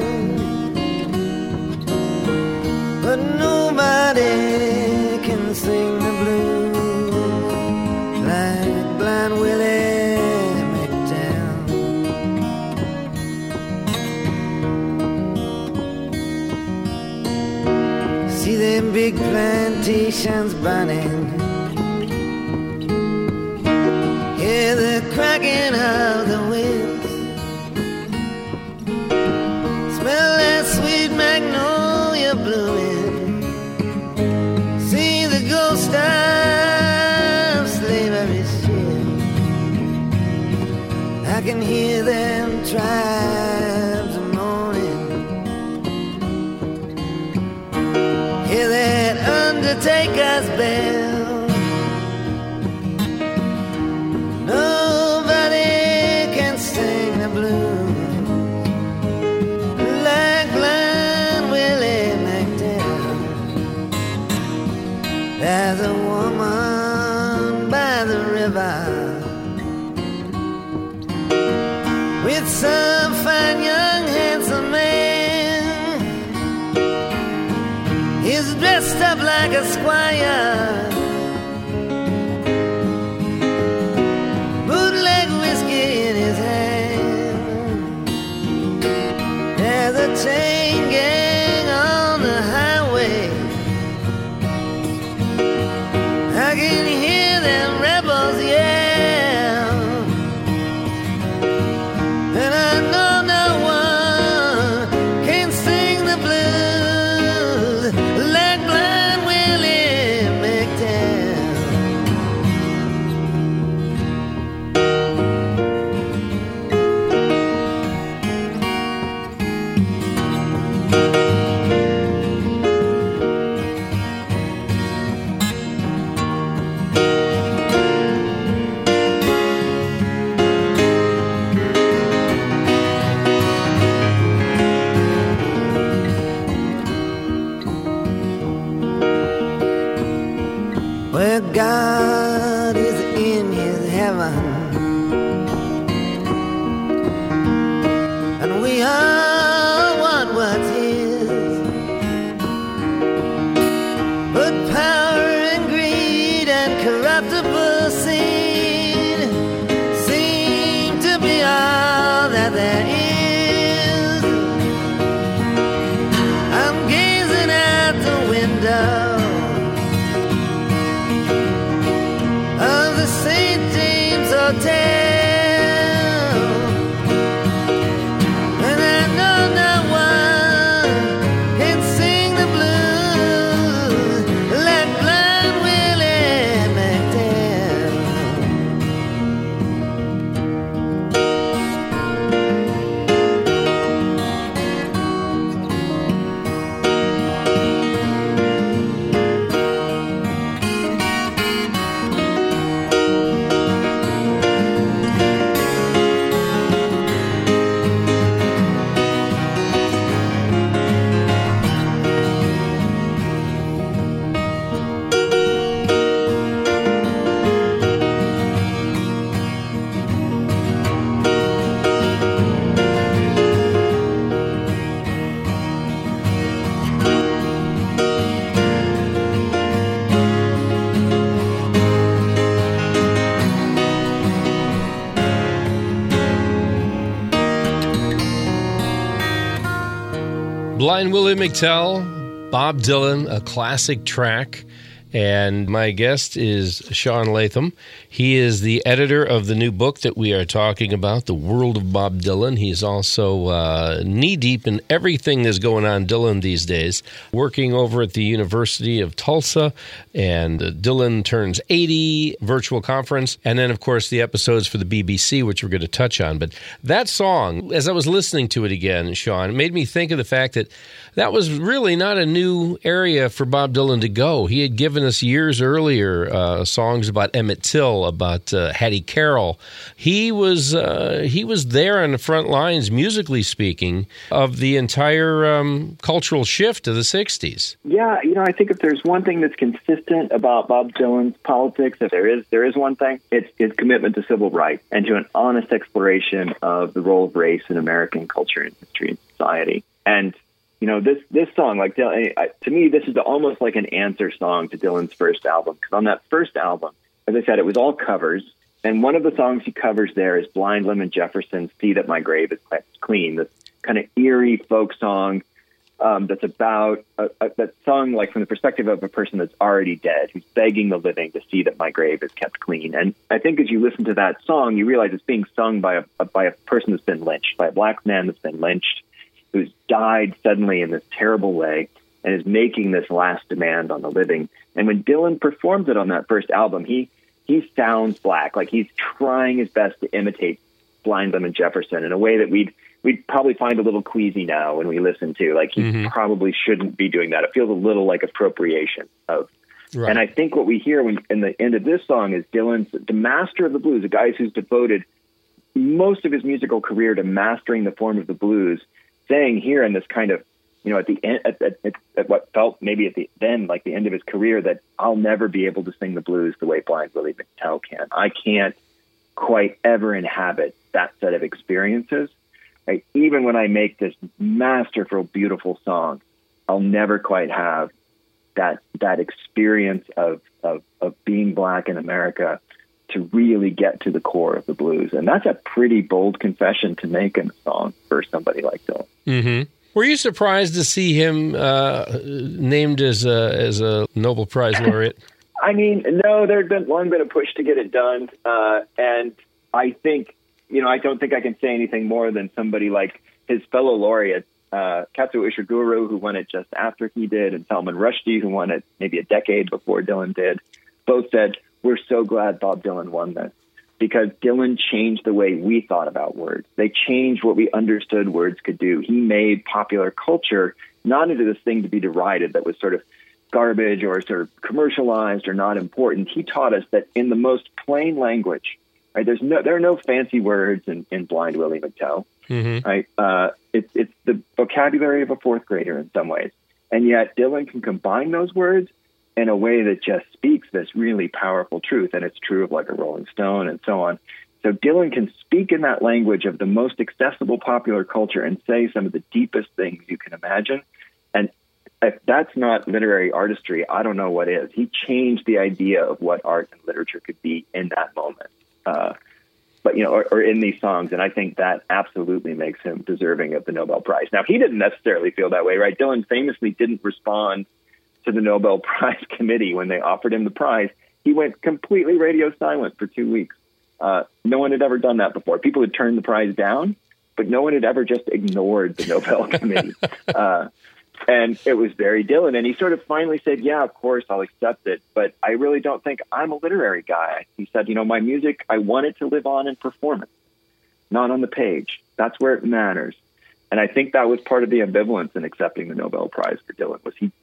but nobody can sing the blues like Blind Willie McTell. See them big plantations burning, hear the cracking of the whips, smell that sweet magnolia blooming, see the ghost of slavery ship. I can hear them tribes moaning, hear that undertaker's bell. Nobody can sing the blues like Blind Willie McTell. There's a woman by the river with some fine young handsome man. He's dressed up like a squire, bootleg whiskey in his hand. There's a chain gang on the highway, I can hear them rebels yell, and I know no one can sing the blues like Blind Willie McTell. where God is in his heaven, and we all want what's his. But power and greed and corruptible seed seem to be all that there is. I'm gazing out the window of the St. James Hotel, and I know no one can sing the blues like Blind Willie McTell. Blind Willie McTell, Bob Dylan, a classic track. And my guest is Sean Latham. He is the editor of the new book that we are talking about, The World of Bob Dylan. He's also knee-deep in everything that's going on Dylan these days, working over at the University of Tulsa, and Dylan Turns 80 virtual conference, and then, of course, the episodes for the BBC, which we're going to touch on. But that song, as I was listening to it again, Sean, it made me think of the fact that that was really not a new area for Bob Dylan to go. He had given us years earlier songs about Emmett Till, about Hattie Carroll. He was there on the front lines, musically speaking, of the entire cultural shift of the 60s. Yeah, I think if there's one thing that's consistent about Bob Dylan's politics, if there is one thing, it's his commitment to civil rights and to an honest exploration of the role of race in American culture and history and society. And this song, like to me, this is almost like an answer song to Dylan's first album. Because on that first album, as I said, it was all covers. And one of the songs he covers there is Blind Lemon Jefferson's "See That My Grave Is Kept Clean," this kind of eerie folk song that's about that's sung like from the perspective of a person that's already dead, who's begging the living to see that my grave is kept clean. And I think as you listen to that song, you realize it's being sung by a person that's been lynched, by a black man that's been lynched, who's died suddenly in this terrible way and is making this last demand on the living. And when Dylan performs it on that first album, he sounds black, like he's trying his best to imitate Blind Lemon Jefferson in a way that we'd probably find a little queasy now when we listen to. Like, he probably shouldn't be doing that. It feels a little like appropriation of. Right. And I think what we hear in the end of this song is Dylan's, the master of the blues, a guy who's devoted most of his musical career to mastering the form of the blues, saying here in this kind of, at the end, at what felt maybe at the then like the end of his career, that I'll never be able to sing the blues the way Blind Willie McTell can. I can't quite ever inhabit that set of experiences. Right? Even when I make this masterful, beautiful song, I'll never quite have that experience of being black in America to really get to the core of the blues. And that's a pretty bold confession to make in a song for somebody like Dylan. Mm-hmm. Were you surprised to see him named as a Nobel Prize laureate? I mean, no, there had been long been a push to get it done. And I think, I don't think I can say anything more than somebody like his fellow laureate, Katsuo Ishiguro, who won it just after he did, and Salman Rushdie, who won it maybe a decade before Dylan did, both said, "We're so glad Bob Dylan won this, because Dylan changed the way we thought about words. They changed what we understood words could do. He made popular culture not into this thing to be derided that was sort of garbage or sort of commercialized or not important. He taught us that in the most plain language, right? There are no fancy words in Blind Willie McTell, right? It's the vocabulary of a fourth grader in some ways, and yet Dylan can combine those words in a way that just speaks this really powerful truth. And it's true of like a Rolling Stone and so on. So Dylan can speak in that language of the most accessible popular culture and say some of the deepest things you can imagine. And if that's not literary artistry, I don't know what is. He changed the idea of what art and literature could be in that moment. But, you know, or in these songs. And I think that absolutely makes him deserving of the Nobel Prize. Now, he didn't necessarily feel that way, right? Dylan famously didn't respond to the Nobel Prize committee when they offered him the prize. He went completely radio silent for 2 weeks. No one had ever done that before. People had turned the prize down, but no one had ever just ignored the Nobel committee. And it was very Dylan. And he sort of finally said, yeah, of course, I'll accept it. But I really don't think I'm a literary guy. He said, you know, my music, I want it to live on in performance, not on the page. That's where it matters. And I think that was part of the ambivalence in accepting the Nobel Prize for Dylan.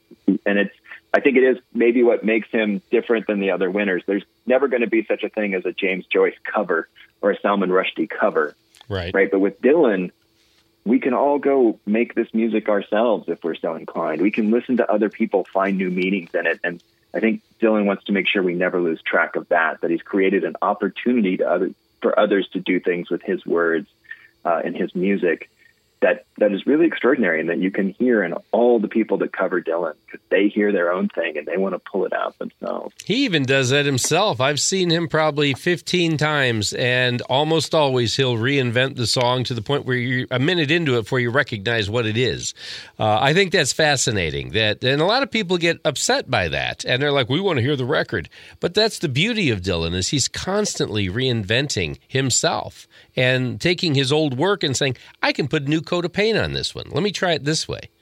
I think it is maybe what makes him different than the other winners. There's never going to be such a thing as a James Joyce cover or a Salman Rushdie cover. Right. But with Dylan, we can all go make this music ourselves if we're so inclined. We can listen to other people find new meanings in it. And I think Dylan wants to make sure we never lose track of that he's created an opportunity for others to do things with his words and his music that is really extraordinary, and that you can hear in all the people that cover Dylan, because they hear their own thing and they want to pull it out themselves. He even does that himself. I've seen him probably 15 times, and almost always he'll reinvent the song to the point where you're a minute into it before you recognize what it is. I think that's fascinating. And a lot of people get upset by that, and they're like, we want to hear the record. But that's the beauty of Dylan, is he's constantly reinventing himself and taking his old work and saying, I can put a new coat of paint on this one. Let me try it this way.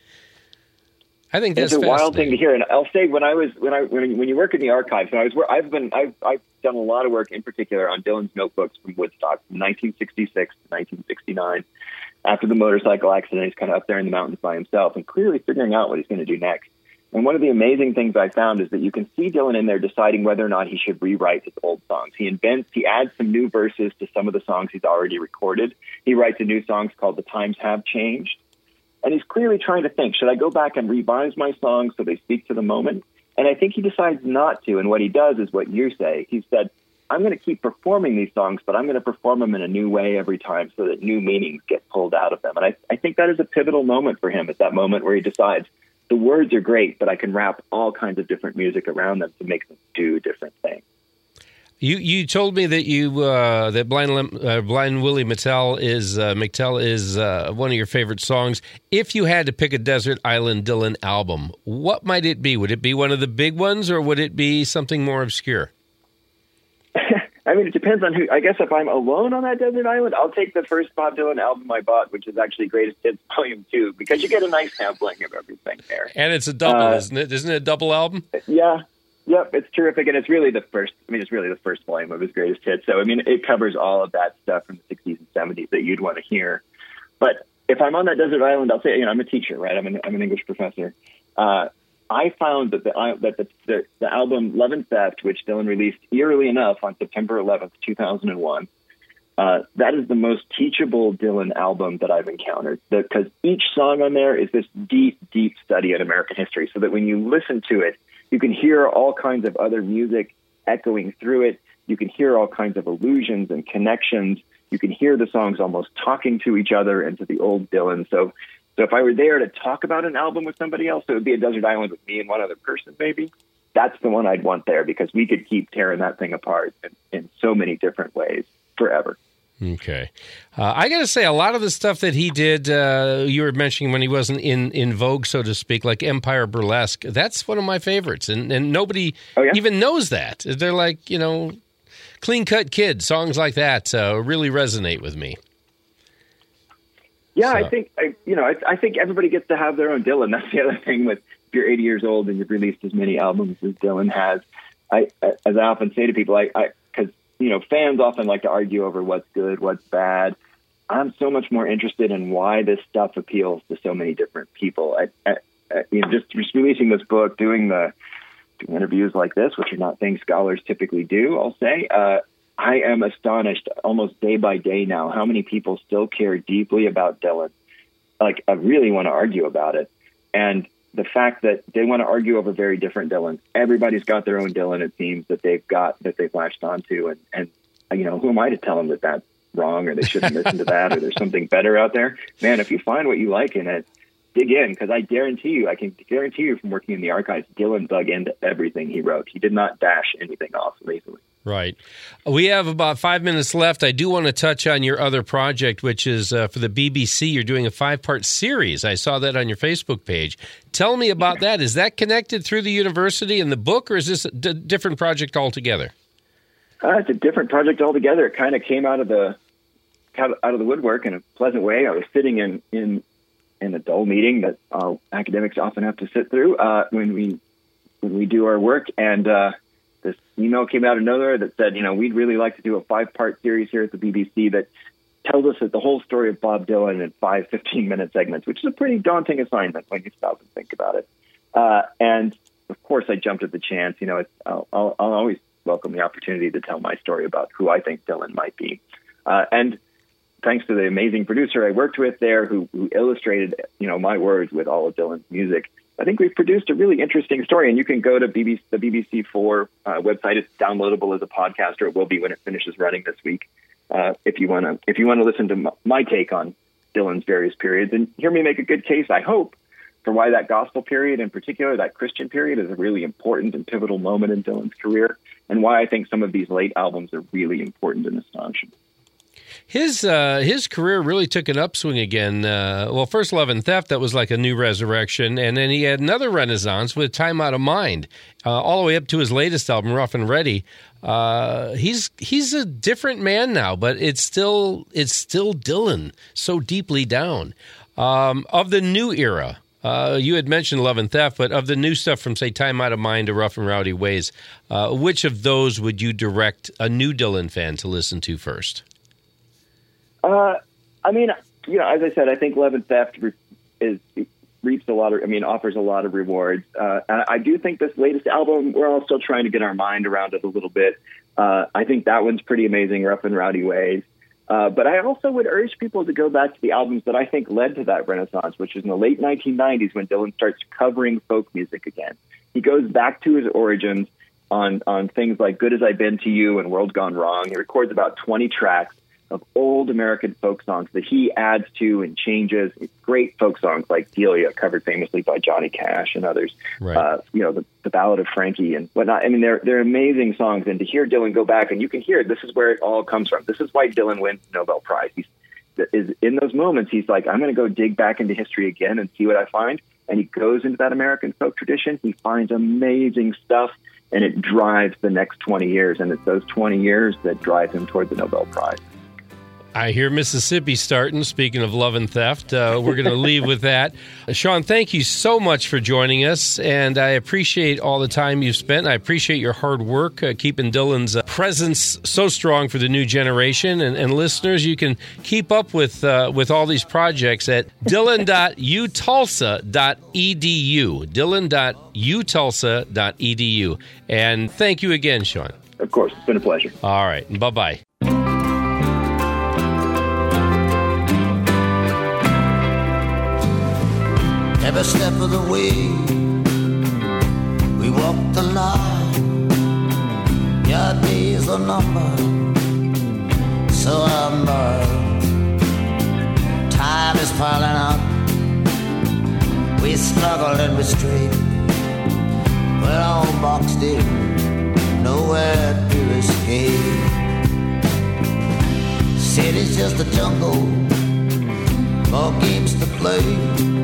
I think that's a wild thing to hear. And I'll say when you work in the archives, I've done a lot of work in particular on Dylan's notebooks from Woodstock from 1966 to 1969. After the motorcycle accident, he's kind of up there in the mountains by himself and clearly figuring out what he's going to do next. And one of the amazing things I found is that you can see Dylan in there deciding whether or not he should rewrite his old songs. He adds some new verses to some of the songs he's already recorded. He writes a new song called The Times Have Changed. And he's clearly trying to think, should I go back and revise my songs so they speak to the moment? And I think he decides not to. And what he does is what you say. He said, I'm going to keep performing these songs, but I'm going to perform them in a new way every time so that new meanings get pulled out of them. And I think that is a pivotal moment for him, at that moment where he decides, the words are great, but I can wrap all kinds of different music around them to make them do different things. You told me that that Blind Willie McTell is one of your favorite songs. If you had to pick a Desert Island Dylan album, what might it be? Would it be one of the big ones, or would it be something more obscure? I mean, it depends on who. I guess if I'm alone on that desert island, I'll take the first Bob Dylan album I bought, which is actually Greatest Hits Volume 2, because you get a nice sampling of everything there. And it's a double, isn't it? Isn't it a double album? Yeah. Yep, it's terrific, and it's really the first. It's really the first volume of his greatest hits. So, I mean, it covers all of that stuff from the 60s and 70s that you'd want to hear. But if I'm on that desert island, I'll say, I'm a teacher, right? I'm an English professor. I found that the album Love and Theft, which Dylan released eerily enough on September 11th, 2001, that is the most teachable Dylan album that I've encountered, because each song on there is this deep, deep study in American history, so that when you listen to it, you can hear all kinds of other music echoing through it. You can hear all kinds of allusions and connections. You can hear the songs almost talking to each other and to the old Dylan. So if I were there to talk about an album with somebody else, it would be a desert island with me and one other person, maybe. That's the one I'd want there, because we could keep tearing that thing apart in so many different ways forever. Okay. I got to say, a lot of the stuff that he did, you were mentioning when he wasn't in vogue, so to speak, like Empire Burlesque, that's one of my favorites. And nobody even knows that. They're like, Clean Cut Kid, songs like that really resonate with me. Yeah, so. I think everybody gets to have their own Dylan. That's the other thing with, if you're 80 years old and you've released as many albums as Dylan has. As I often say to people, because fans often like to argue over what's good, what's bad. I'm so much more interested in why this stuff appeals to so many different people. Just releasing this book, doing interviews like this, which are not things scholars typically do, I'll say, I am astonished almost day by day now how many people still care deeply about Dylan. Like, I really want to argue about it. And the fact that they want to argue over very different Dylans. Everybody's got their own Dylan, it seems, that they've latched onto. And who am I to tell them that that's wrong or they shouldn't listen to that or there's something better out there? Man, if you find what you like in it, dig in, because I can guarantee you from working in the archives, Dylan dug into everything he wrote. He did not dash anything off lazily. Right. We have about 5 minutes left. I do want to touch on your other project, which is for the BBC. You're doing a 5-part series. I saw that on your Facebook page. Tell me about that. Is that connected through the university and the book, or is this a different project altogether? It's a different project altogether. It kind of came out of the woodwork in a pleasant way. I was sitting in a dull meeting that academics often have to sit through when we do our work, and this email came out of nowhere that said, we'd really like to do a 5-part series here at the BBC that tells us the whole story of Bob Dylan in 5 15-minute segments, which is a pretty daunting assignment when you stop and think about it. And of course, I jumped at the chance. I'll always welcome the opportunity to tell my story about who I think Dylan might be. And thanks to the amazing producer I worked with there who illustrated, my words with all of Dylan's music, I think we've produced a really interesting story. And you can go to the BBC4 website. It's downloadable as a podcast, or it will be when it finishes running this week. If you want to listen to my take on Dylan's various periods and hear me make a good case, I hope, for why that gospel period, in particular, that Christian period, is a really important and pivotal moment in Dylan's career, and why I think some of these late albums are really important and astonishing. His career really took an upswing again. First Love and Theft, that was like a new resurrection, and then he had another renaissance with Time Out of Mind, all the way up to his latest album, Rough and Ready. He's a different man now, but it's still Dylan, so deeply down. Of the new era, you had mentioned Love and Theft, but of the new stuff from, say, Time Out of Mind to Rough and Rowdy Ways, which of those would you direct a new Dylan fan to listen to first? As I said, I think Love and Theft offers a lot of rewards. I do think this latest album, we're all still trying to get our mind around it a little bit. I think that one's pretty amazing, Rough and Rowdy Ways. But I also would urge people to go back to the albums that I think led to that renaissance, which is in the late 1990s when Dylan starts covering folk music again. He goes back to his origins on things like Good As I've Been to You and World Gone Wrong. He records about 20 tracks of old American folk songs that he adds to and changes. It's great folk songs like Delia, covered famously by Johnny Cash and others. Right. The Ballad of Frankie and whatnot. They're amazing songs. And to hear Dylan go back, and you can hear this is where it all comes from. This is why Dylan wins the Nobel Prize. Is in those moments, he's like, I'm going to go dig back into history again and see what I find. And he goes into that American folk tradition. He finds amazing stuff, and it drives the next 20 years. And it's those 20 years that drive him toward the Nobel Prize. I hear Mississippi starting. Speaking of Love and Theft, we're going to leave with that. Sean, thank you so much for joining us, and I appreciate all the time you've spent. I appreciate your hard work keeping Dylan's presence so strong for the new generation. And listeners, you can keep up with all these projects at dylan.utulsa.edu. dylan.utulsa.edu. And thank you again, Sean. Of course. It's been a pleasure. All right. Bye-bye. Every step of the way, we walk the line. Your days are numbered, so am I. Time is piling up. We struggle and we straight. We're all boxed in, nowhere to escape. City's just a jungle, more games to play.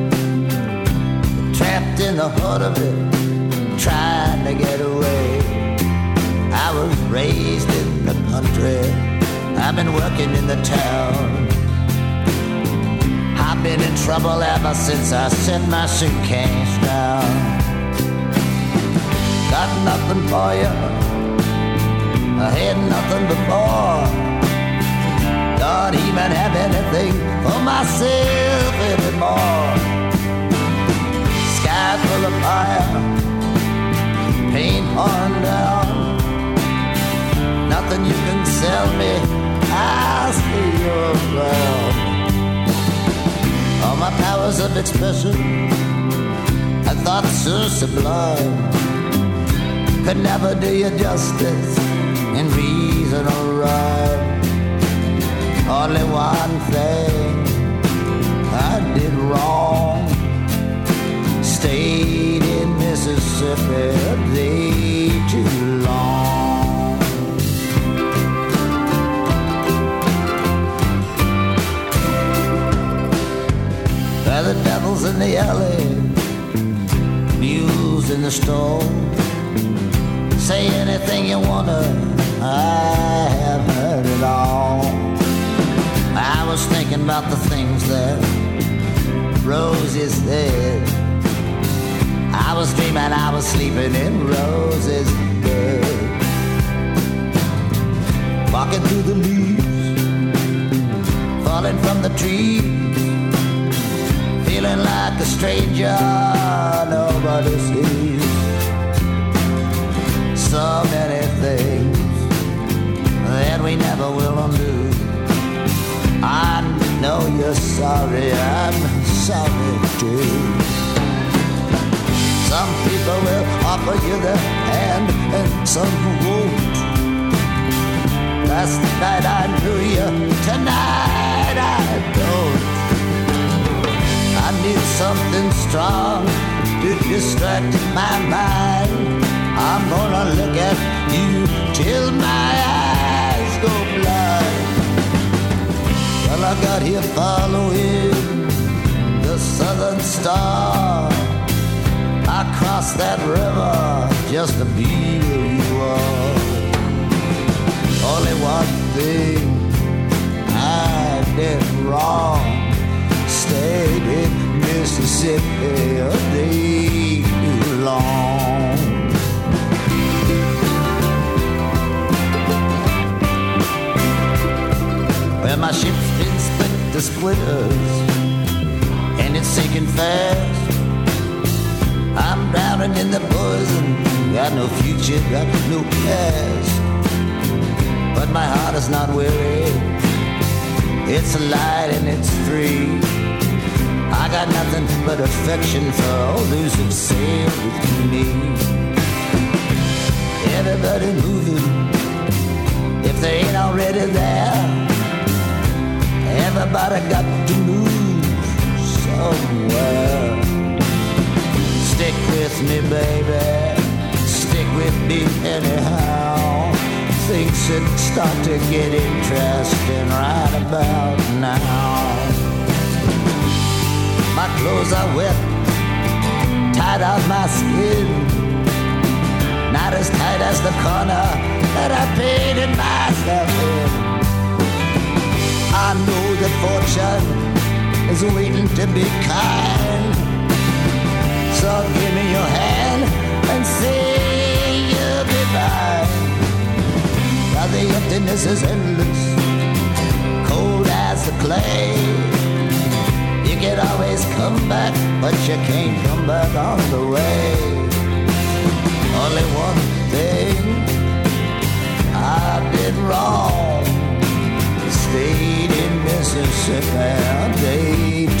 Trapped in the heart of it, trying to get away. I was raised in the country, I've been working in the town. I've been in trouble ever since I set my suitcase down. Got nothing for you, I had nothing before. Don't even have anything for myself anymore. Sky full of fire, paint pouring down. Nothing you can sell me, I'll stay around. All my powers of expression, I and thoughts so sublime could never do you justice in reason or rhyme. Only one thing I did wrong, stayed in Mississippi a day too long. Well, the devil's in the alley, mules in the store. Say anything you wanna, I have heard it all. I was thinking about the things that Rosie said. I was dreaming I was sleeping in Rosie's bed. Walking through the leaves, falling from the trees, feeling like a stranger nobody sees. So many things that we never will undo. I know you're sorry, I'm sorry too. Some people will offer you their hand and some won't. Last night I knew you, tonight I don't. I need something strong to distract my mind. I'm gonna look at you till my eyes go blind. Well, I got here following the southern star. I crossed that river just to be where you are. Only one thing I did wrong, stayed in Mississippi a day too long. Well, my ship's been split to splitters, and it's sinking fast. I'm drowning in the poison, got no future, got no past. But my heart is not weary, it's light and it's free. I got nothing but affection for all those who've sailed with me. Everybody moving, if they ain't already there. Everybody got to move somewhere. Stick with me, baby, stick with me anyhow. Things should start to get interesting right about now. My clothes are wet, tied on my skin, not as tight as the corner that I painted myself in. I know that fortune is waiting to be kind. So give me your hand and say you'll be mine. Now the emptiness is endless, cold as the clay. You can always come back, but you can't come back on the way. Only one thing I did wrong, stayed in Mississippi a day